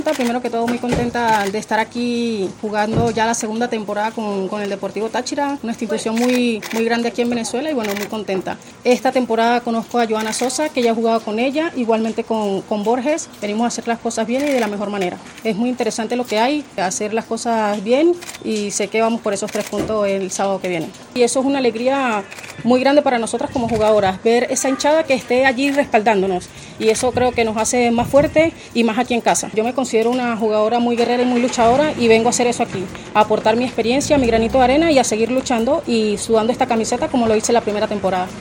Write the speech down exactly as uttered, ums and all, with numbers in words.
Primero que todo, muy contenta de estar aquí jugando ya la segunda temporada con, con el Deportivo Táchira, una institución muy, muy grande aquí en Venezuela y bueno, muy contenta. Esta temporada conozco a Joana Sosa, que ya he jugado con ella, igualmente con, con Borges. Venimos a hacer las cosas bien y de la mejor manera. Es muy interesante lo que hay, hacer las cosas bien y sé que vamos por esos tres puntos el sábado que viene. Y eso es una alegría muy grande para nosotras como jugadoras, ver esa hinchada que esté allí respaldándonos y eso creo que nos hace más fuertes y más aquí en casa. Yo me considero una jugadora muy guerrera y muy luchadora y vengo a hacer eso aquí, a aportar mi experiencia, mi granito de arena y a seguir luchando y sudando esta camiseta como lo hice la primera temporada.